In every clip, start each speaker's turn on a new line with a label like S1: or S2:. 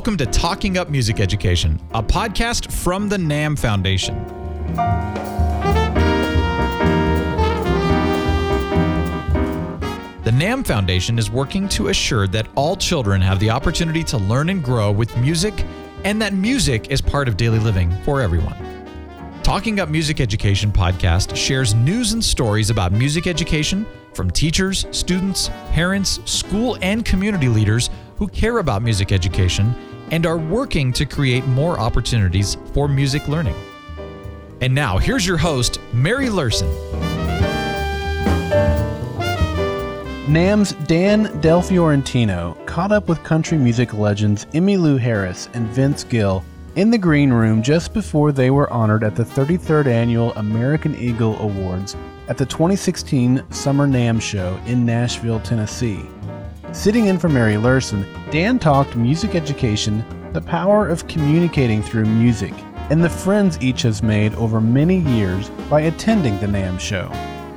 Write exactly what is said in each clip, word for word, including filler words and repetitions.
S1: Welcome to Talking Up Music Education, a podcast from the NAMM Foundation. The NAMM Foundation is working to assure that all children have the opportunity to learn and grow with music, and that music is part of daily living for everyone. Talking Up Music Education podcast shares news and stories about music education from teachers, students, parents, school, and community leaders who care about music education and are working to create more opportunities for music learning. And now, here's your host, Mary Larson.
S2: NAMM's Dan Del Fiorentino caught up with country music legends Emmylou Harris and Vince Gill in the green room just before they were honored at the thirty-third Annual American Eagle Awards at the twenty sixteen Summer NAMM Show in Nashville, Tennessee. Sitting in for Mary Larson, Dan talked music education, the power of communicating through music, and the friends each has made over many years by attending the NAMM Show.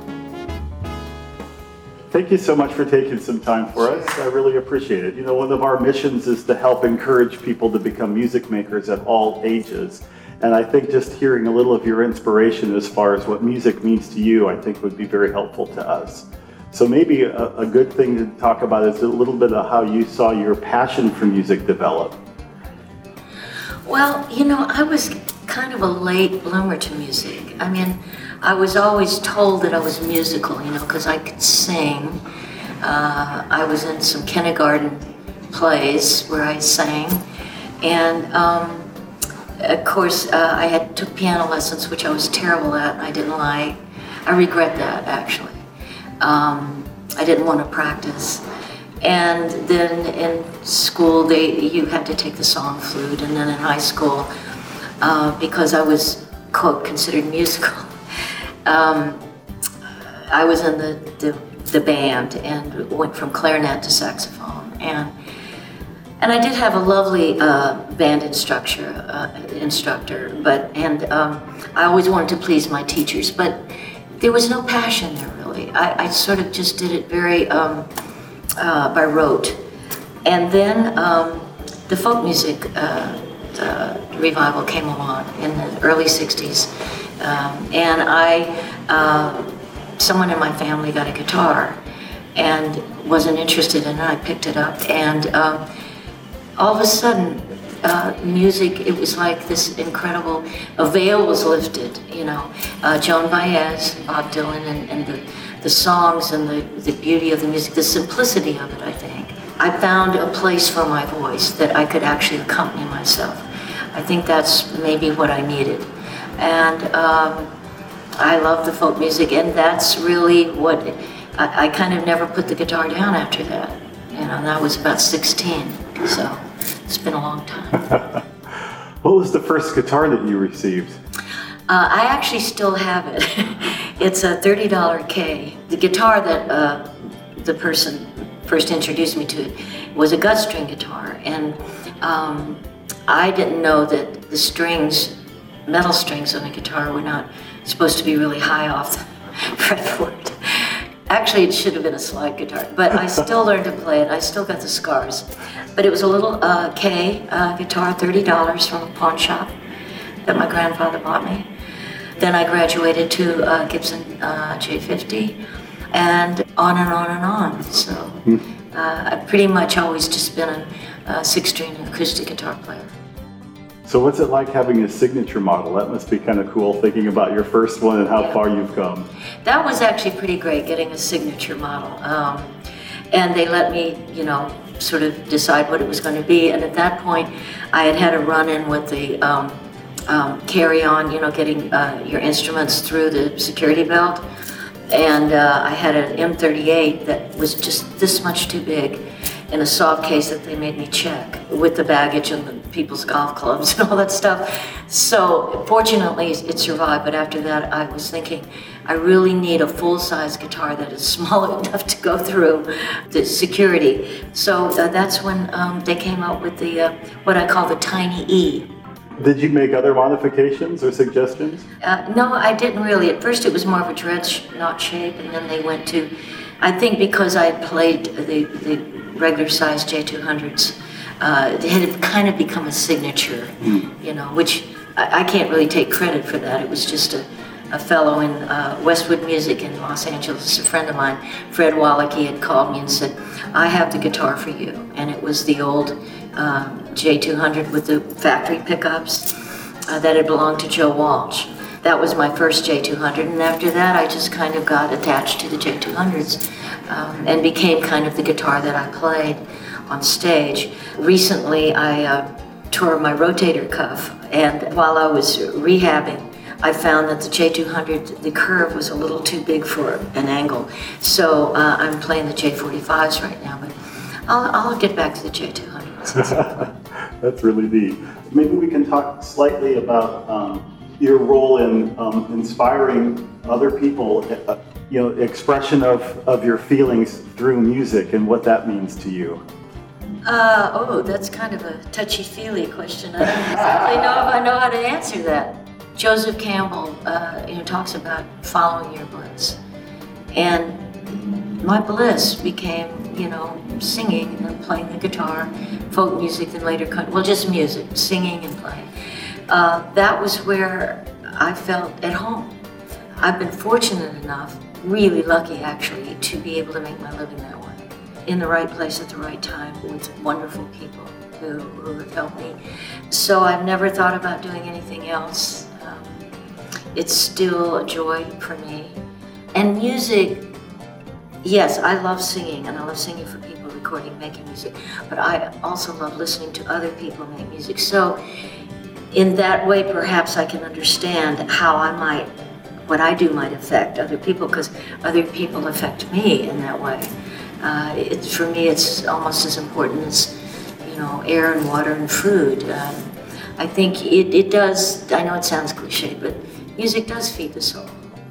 S3: Thank you so much for taking some time for us. I really appreciate it. You know, one of our missions is to help encourage people to become music makers at all ages. And I think just hearing a little of your inspiration as far as what music means to you, I think would be very helpful to us. So maybe a, a good thing to talk about is a little bit of how you saw your passion for music develop.
S4: Well, you know, I was kind of a late bloomer to music. I mean, I was always told that I was musical, you know, because I could sing. Uh, I was in some kindergarten plays where I sang. And um, of course, uh, I had took piano lessons, which I was terrible at, and I didn't like. I regret that, actually. Um, I didn't want to practice. And then in school, they you had to take the song flute, and then in high school, uh, because I was, quote, considered musical, um, I was in the, the, the band and went from clarinet to saxophone. And and I did have a lovely uh, band instructor, uh, instructor, but and um, I always wanted to please my teachers, but there was no passion there, really. I, I sort of just did it very um, uh, by rote. And then um, the folk music uh, uh, revival came along in the early sixties. Um, and I, uh, someone in my family got a guitar and wasn't interested in it. I picked it up, and um, all of a sudden, Uh, music, it was like this incredible, a veil was lifted, you know. Uh, Joan Baez, Bob Dylan, and, and the, the songs and the, the beauty of the music, the simplicity of it, I think. I found a place for my voice that I could actually accompany myself. I think that's maybe what I needed. And um, I love the folk music, and that's really what, I, I kind of never put the guitar down after that. You know, and I was about sixteen, so. It's been a long time.
S3: What was the first guitar that you received?
S4: Uh, I actually still have it. It's a thirty dollars K. The guitar that uh, the person first introduced me to it was a gut string guitar. And um, I didn't know that the strings, metal strings on a guitar were not supposed to be really high off the fretboard. Actually, it should have been a slide guitar, but I still learned to play it. I still got the scars. But it was a little uh, K uh, guitar, thirty dollars from a pawn shop that my grandfather bought me. Then I graduated to uh, Gibson uh, J fifty, and on and on and on. So uh, I've pretty much always just been a, a six-string acoustic guitar player.
S3: So what's it like having a signature model? That must be kind of cool, thinking about your first one and how
S4: yeah.
S3: far you've come.
S4: That was actually pretty great, getting a signature model. Um, and they let me, you know, sort of decide what it was going to be. And at that point, I had had a run-in with the um, um, carry-on, you know, getting uh, your instruments through the security belt. And uh, I had an M thirty-eight that was just this much too big in a soft case that they made me check with the baggage and the people's golf clubs and all that stuff. So fortunately it survived, but after that I was thinking, I really need a full-size guitar that is small enough to go through the security. So uh, that's when um, they came out with the uh, what I call the Tiny E.
S3: Did you make other modifications or suggestions?
S4: Uh, no, I didn't really. At first it was more of a dreadnought shape, and then they went to, I think because I had played the, the regular size J two hundreds, uh, it had kind of become a signature, you know, which I, I can't really take credit for that. It was just a, a fellow in uh, Westwood Music in Los Angeles, a friend of mine, Fred Wallach, he had called me and said, I have the guitar for you. And it was the old uh, J two hundred with the factory pickups uh, that had belonged to Joe Walsh. That was my first J two hundred, and after that I just kind of got attached to the J two hundreds um, and became kind of the guitar that I played on stage. Recently I uh, tore my rotator cuff, and while I was rehabbing, I found that the J two hundred, the curve was a little too big for an angle. So uh, I'm playing the J forty-fives right now, but I'll, I'll get back to the J two hundreds.
S3: That's really neat. Maybe we can talk slightly about um, your role in um, inspiring other people, uh, you know, expression of, of your feelings through music and what that means to you.
S4: Uh, oh, that's kind of a touchy-feely question. I don't exactly know if I know how to answer that. Joseph Campbell, uh, you know, talks about following your bliss. And my bliss became, you know, singing and then playing the guitar, folk music, then later, well, just music, singing and playing. Uh, that was where I felt at home. I've been fortunate enough, really lucky actually, to be able to make my living that way. In the right place at the right time with wonderful people who, who have helped me. So I've never thought about doing anything else. Um, it's still a joy for me. And music, yes, I love singing, and I love singing for people, recording, making music, but I also love listening to other people make music. So in that way, perhaps I can understand how I might, what I do might affect other people, because other people affect me in that way. Uh, it, for me, it's almost as important as, you know, air and water and food. Um, I think it, it does, I know it sounds cliche, but music does feed the soul.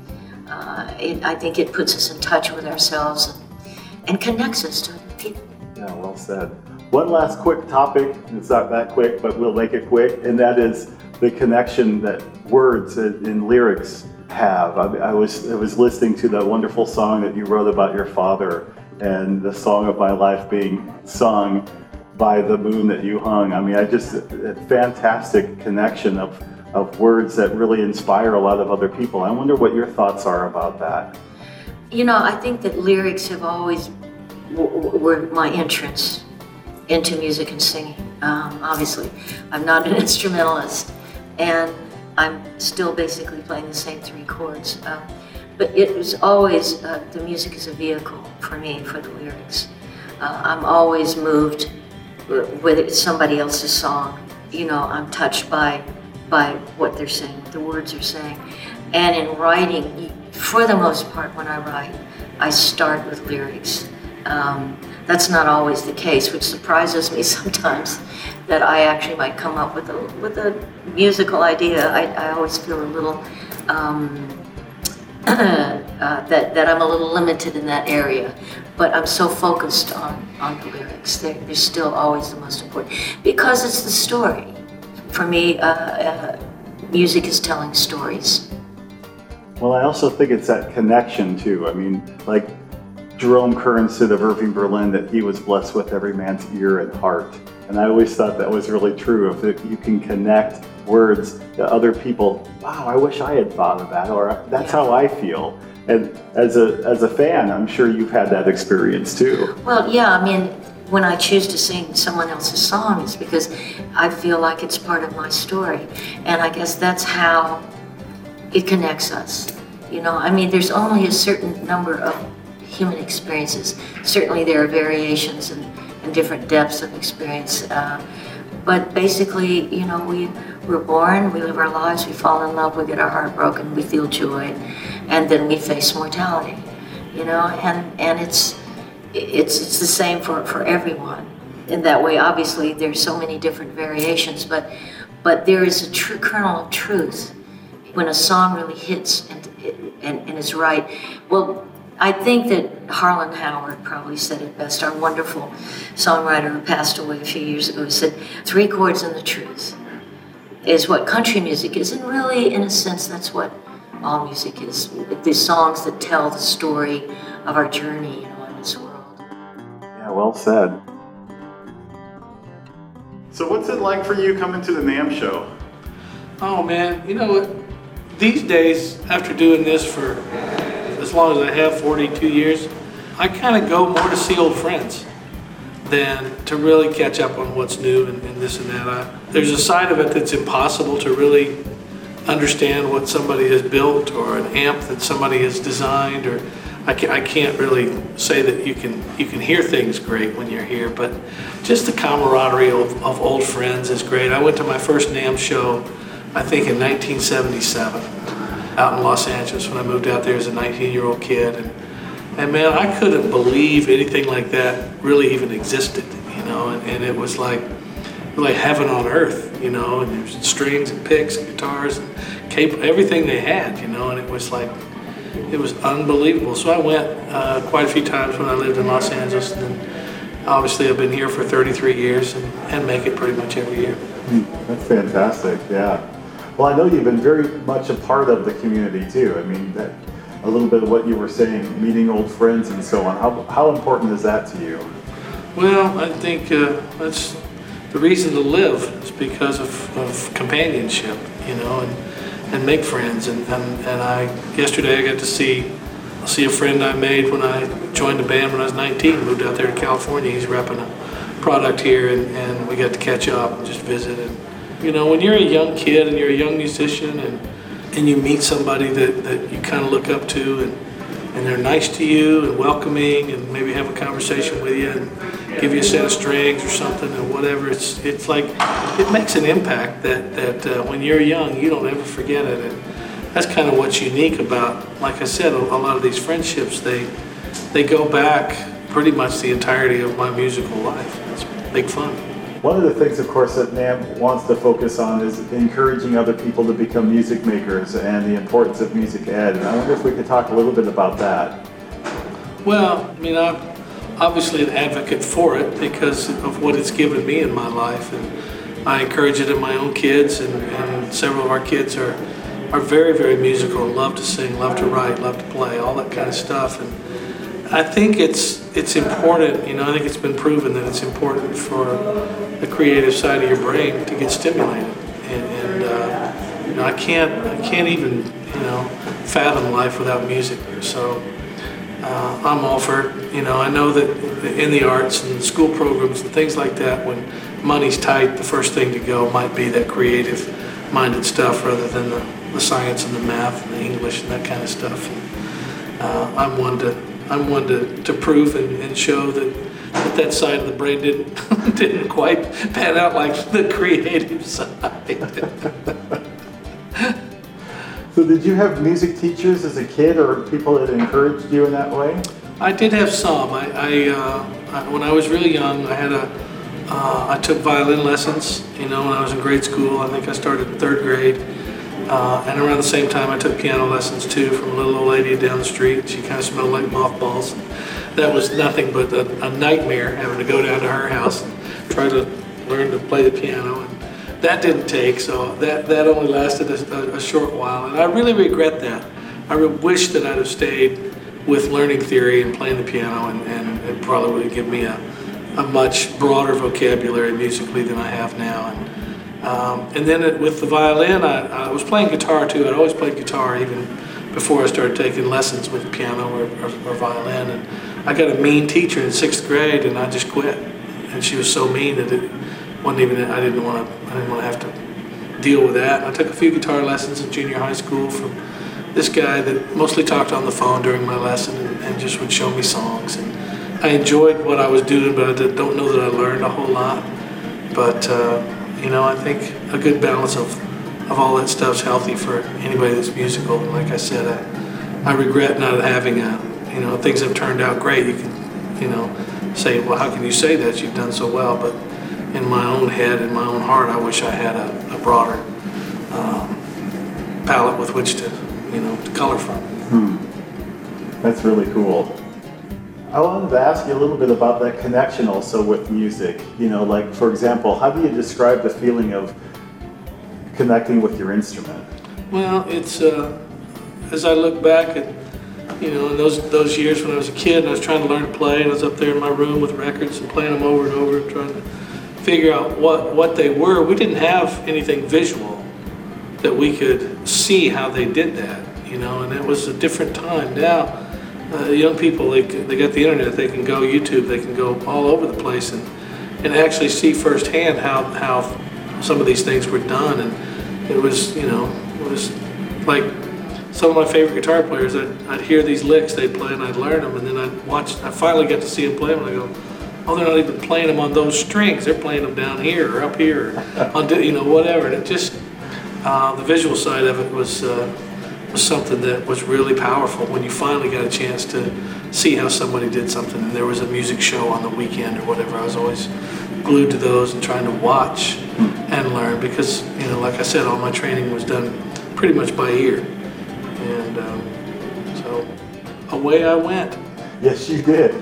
S4: Uh, it, I think it puts us in touch with ourselves and, and connects us to other people.
S3: Yeah, well said. One last quick topic, it's not that quick, but we'll make it quick, and that is the connection that words and, and lyrics have. I, I was I was listening to the wonderful song that you wrote about your father, and the song of my life being sung by the moon that you hung. I mean, I just, a fantastic connection of, of words that really inspire a lot of other people. I wonder what your thoughts are about that.
S4: You know, I think that lyrics have always w- w- were my entrance into music and singing. Um, obviously, I'm not an instrumentalist, and I'm still basically playing the same three chords. Um, But it was always, uh, the music is a vehicle for me, for the lyrics. Uh, I'm always moved, whether it's somebody else's song, you know, I'm touched by by what they're saying, what the words are saying. And in writing, for the most part, when I write, I start with lyrics. Um, that's not always the case, which surprises me sometimes, that I actually might come up with a, with a musical idea. I, I always feel a little, um, Uh, that, that I'm a little limited in that area, but I'm so focused on, on the lyrics. They're, they're still always the most important, because it's the story. For me, uh, uh, music is telling stories.
S3: Well, I also think it's that connection too. I mean, like Jerome Kern said of Irving Berlin, that he was blessed with every man's ear and heart. And I always thought that was really true. If it, you can connect words to other people, wow, I wish I had thought of that, or that's yeah. how I feel. And as a as a fan, I'm sure you've had that experience too.
S4: Well, yeah, I mean, when I choose to sing someone else's song, it's because I feel like it's part of my story. And I guess that's how it connects us. You know, I mean, there's only a certain number of human experiences. Certainly there are variations and, and different depths of experience. Uh, But basically, you know, we, we're born, we live our lives, we fall in love, we get our heart broken, we feel joy, and then we face mortality, you know, and, and it's, it's, it's the same for, for everyone. In that way, obviously, there's so many different variations, but, but there is a true kernel of truth when a song really hits and, and, and is right. Well, I think that Harlan Howard probably said it best, our wonderful songwriter who passed away a few years ago. He said, three chords and the truth is what country music is. And really, in a sense, that's what all music is. The songs that tell the story of our journey, you know, in this world.
S3: Yeah, well said. So what's it like for you coming to the NAMM show?
S5: Oh man, you know what? These days, after doing this for as long as I have, forty-two years, I kind of go more to see old friends than to really catch up on what's new and, and this and that. I, there's a side of it that's impossible to really understand what somebody has built, or an amp that somebody has designed, or I can't, I can't really say that you can you can hear things great when you're here, but just the camaraderie of, of old friends is great. I went to my first NAMM show, I think in nineteen seventy-seven, out in Los Angeles when I moved out there as a nineteen-year-old kid, and and man, I couldn't believe anything like that really even existed, you know, and, and it was like like heaven on earth, you know, and there's strings and picks and guitars and cable, everything they had, you know, and it was like, it was unbelievable. So I went uh, quite a few times when I lived in Los Angeles, and then obviously I've been here for thirty-three years and, and make it pretty much every year.
S3: That's fantastic, yeah. Well, I know you've been very much a part of the community too. I mean, that, a little bit of what you were saying, meeting old friends and so on. How, how important is that to you?
S5: Well, I think uh, that's the reason to live, is because of, of companionship, you know, and, and make friends. And, and, and I, yesterday I got to see see a friend I made when I joined the band when I was nineteen, moved out there to California. He's repping a product here, and, and we got to catch up and just visit. And, you know, when you're a young kid and you're a young musician, and, and you meet somebody that, that you kind of look up to, and, and they're nice to you and welcoming, and maybe have a conversation with you and give you a set of strings or something or whatever, it's it's like, it makes an impact that, that uh, when you're young, you don't ever forget it. And that's kind of what's unique about, like I said, a, a lot of these friendships, they they go back pretty much the entirety of my musical life. It's big fun.
S3: One of the things, of course, that NAMM wants to focus on is encouraging other people to become music makers and the importance of music ed. And I wonder if we could talk a little bit about that.
S5: Well, I mean, I'm obviously an advocate for it because of what it's given me in my life. And I encourage it in my own kids, and, and several of our kids are, are very, very musical, love to sing, love to write, love to play, all that kind of stuff. And I think it's it's important, you know, I think it's been proven that it's important for the creative side of your brain to get stimulated. And, and uh, you know, I can't, I can't even, you know, fathom life without music. So uh, I'm all for it. You know, I know that in the arts and school programs and things like that, when money's tight, the first thing to go might be that creative-minded stuff rather than the, the science and the math and the English and that kind of stuff. And, uh, I'm one to I'm one to, to prove and, and show that, that that side of the brain didn't didn't quite pan out like the creative side.
S3: So did you have music teachers as a kid, or people that encouraged you in that way?
S5: I did have some. I, I, uh, I when I was really young, I had a uh, I took violin lessons. You know, when I was in grade school, I think I started in third grade. Uh, and around the same time, I took piano lessons too from a little old lady down the street. She kind of smelled like mothballs. That was nothing but a, a nightmare, having to go down to her house and try to learn to play the piano. And that didn't take, so that, that only lasted a, a short while. And I really regret that. I re- wish that I'd have stayed with learning theory and playing the piano, and, and it probably would have given me a, a much broader vocabulary musically than I have now. And, Um, and then it, with the violin, I, I was playing guitar too. I'd always played guitar even before I started taking lessons with piano or, or, or violin. And I got a mean teacher in sixth grade, and I just quit. And she was so mean that it wasn't even. I didn't want to. I didn't want to have to deal with that. And I took a few guitar lessons in junior high school from this guy that mostly talked on the phone during my lesson and, and just would show me songs. And I enjoyed what I was doing, but I don't know that I learned a whole lot. But uh, you know, I think a good balance of, of all that stuff's healthy for anybody that's musical. And like I said, I, I regret not having a, you know, things have turned out great. You can, you know, say, well, how can you say that? You've done so well. But in my own head, in my own heart, I wish I had a, a broader um, palette with which to, you know, to color from.
S3: Hmm. That's really cool. I wanted to ask you a little bit about that connection also with music. You know, like, for example, how do you describe the feeling of connecting with your instrument?
S5: Well, it's, uh, as I look back at, you know, in those those years when I was a kid and I was trying to learn to play, and I was up there in my room with records and playing them over and over and trying to figure out what, what they were. We didn't have anything visual that we could see how they did that, you know, and it was a different time. Now, uh, young people, they, they got the internet, they can go YouTube, they can go all over the place and, and actually see firsthand how, how some of these things were done. And it was, you know, it was like some of my favorite guitar players, I'd, I'd hear these licks they'd play and I'd learn them, and then I'd watch, I finally got to see them play them and I go, oh, they're not even playing them on those strings, they're playing them down here or up here, on, you know, whatever. And it just, uh, the visual side of it was, uh, was something that was really powerful when you finally got a chance to see how somebody did something. And there was a music show on the weekend or whatever, I was always glued to those and trying to watch and learn because, you know, like I said, all my training was done pretty much by ear. And um, so away I went.
S3: Yes, you did.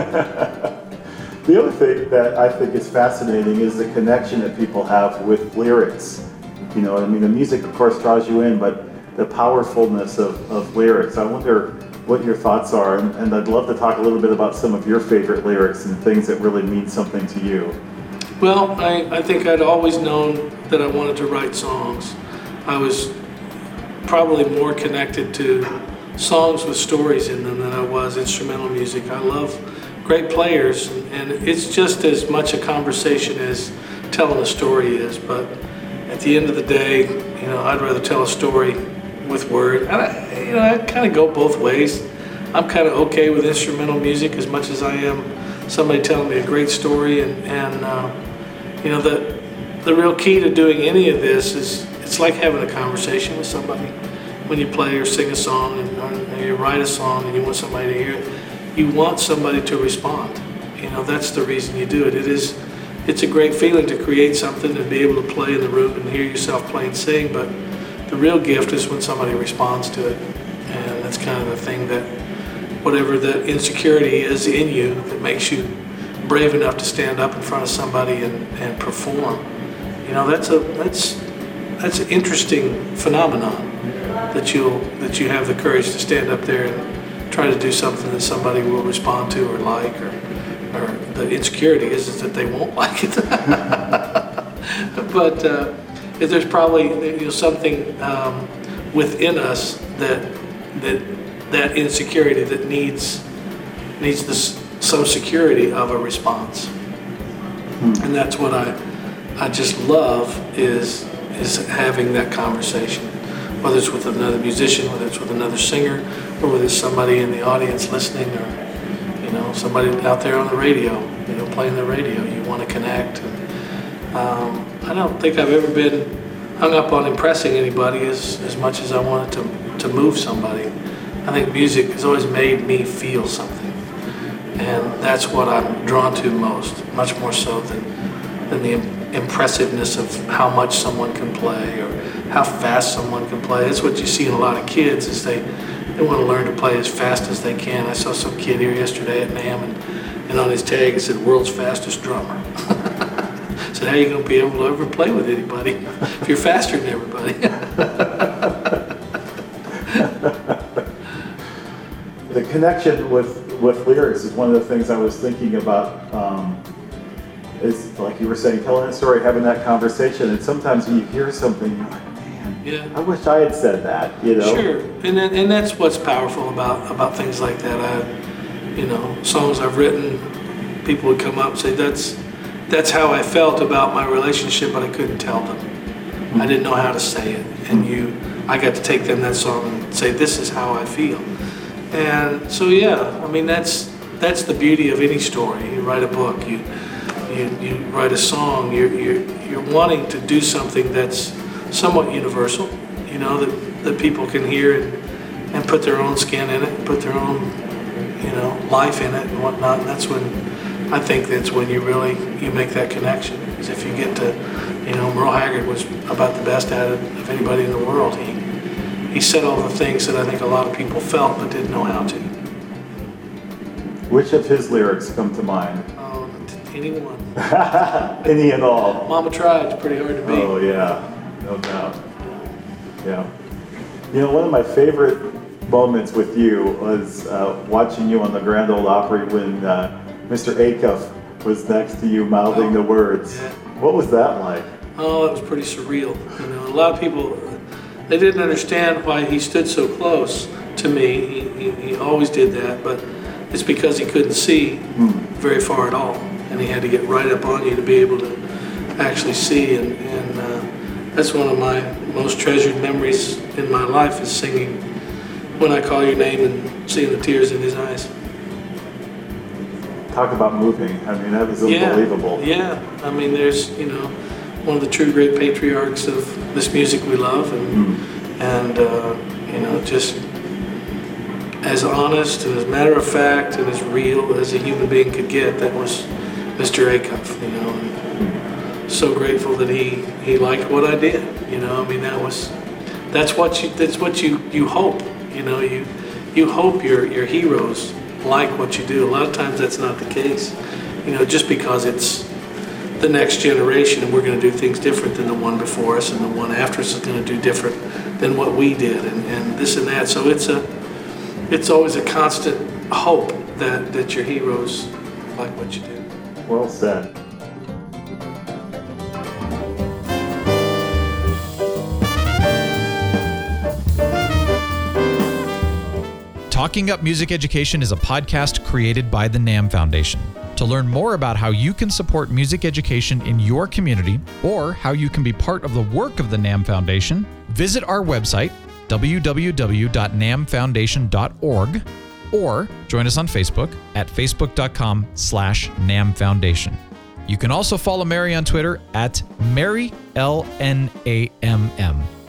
S3: The other thing that I think is fascinating is the connection that people have with lyrics. You know, I mean, the music, of course, draws you in, but the powerfulness of, of lyrics. I wonder what your thoughts are, and, and I'd love to talk a little bit about some of your favorite lyrics and things that really mean something to you.
S5: Well, I, I think I'd always known that I wanted to write songs. I was probably more connected to songs with stories in them than I was instrumental music. I love great players, and it's just as much a conversation as telling a story is, but at the end of the day, you know, I'd rather tell a story with word. And I, you know, I kind of go both ways. I'm kind of okay with instrumental music as much as I am somebody telling me a great story, and, and uh, you know, the, the real key to doing any of this is it's like having a conversation with somebody. When you play or sing a song and or you write a song and you want somebody to hear it, you want somebody to respond. You know, that's the reason you do it. It is, it's a great feeling to create something and be able to play in the room and hear yourself play and sing, but the real gift is when somebody responds to it. And that's kind of the thing that, whatever that insecurity is in you that makes you brave enough to stand up in front of somebody and, and perform. You know, that's a that's that's an interesting phenomenon that you'll that you have the courage to stand up there and try to do something that somebody will respond to or like, or or the insecurity is, is that they won't like it. But uh, there's probably, you know, something um, within us that that that insecurity that needs needs this some security of a response, hmm. and that's what I I just love is is having that conversation, whether it's with another musician, whether it's with another singer, or whether it's somebody in the audience listening, or you know, somebody out there on the radio, you know, playing the radio. You want to connect. And, um, I don't think I've ever been hung up on impressing anybody as, as much as I wanted to, to move somebody. I think music has always made me feel something. And that's what I'm drawn to most, much more so than, than the impressiveness of how much someone can play or how fast someone can play. That's what you see in a lot of kids, is they, they want to learn to play as fast as they can. I saw some kid here yesterday at NAMM, and, and on his tag it said, world's fastest drummer. I said, how are you going to be able to ever play with anybody if you're faster than everybody?
S3: The connection with, with lyrics is one of the things I was thinking about. Um, is like you were saying, telling a story, having that conversation, and sometimes when you hear something, you're like, man,
S5: yeah.
S3: I wish I had said that, you know?
S5: Sure, and then, and that's what's powerful about, about things like that. I, you know, songs I've written, people would come up and say, that's, that's how I felt about my relationship, but I couldn't tell them. Mm-hmm. I didn't know how to say it, and you, I got to take them that song and say, this is how I feel. And so, yeah, I mean, that's, that's the beauty of any story. You write a book, you, You, you write a song, you're, you're, you're wanting to do something that's somewhat universal, you know, that, that people can hear and, and put their own skin in it, put their own, you know, life in it and whatnot. And that's when, I think that's when you really, you make that connection. Because if you get to, you know, Merle Haggard was about the best at it of anybody in the world. He, he said all the things that I think a lot of people felt but didn't know how to.
S3: Which of his lyrics come to mind?
S5: Anyone.
S3: Any and all.
S5: Mama Tried, it's pretty hard to beat.
S3: Oh yeah, no doubt. Yeah. You know, one of my favorite moments with you was uh, watching you on the Grand Ole Opry when uh, Mister Acuff was next to you mouthing
S5: Oh,
S3: the words.
S5: yeah.
S3: What was that like?
S5: Oh, it was pretty surreal. You know, a lot of people, they didn't understand why he stood so close to me. He, he, he always did that, but it's because he couldn't see very far at all, and he had to get right up on you to be able to actually see. And, and uh, that's one of my most treasured memories in my life, is singing When I Call Your Name and seeing the tears in his eyes.
S3: Talk about moving. I mean, that was unbelievable.
S5: Yeah, yeah. I mean, there's, you know, one of the true great patriarchs of this music we love, and,
S3: Mm.
S5: and uh, you know, just as honest and as matter of fact and as real as a human being could get, that was Mister Acuff, you know. And so grateful that he, he liked what I did, you know. I mean, that was, that's what you, that's what you, you hope, you know, you, you hope your, your heroes like what you do. A lot of times that's not the case, you know, just because it's the next generation and we're going to do things different than the one before us, and the one after us is going to do different than what we did, and, and this and that. So it's a, it's always a constant hope that, that your heroes like what you do.
S3: Well said.
S1: Talking Up Music Education is a podcast created by the NAMM Foundation. To learn more about how you can support music education in your community, or how you can be part of the work of the NAMM Foundation, visit our website, w w w dot nam foundation dot org, or join us on Facebook at facebook dot com slash nam foundation. You can also follow Mary on Twitter at Mary L N A M M.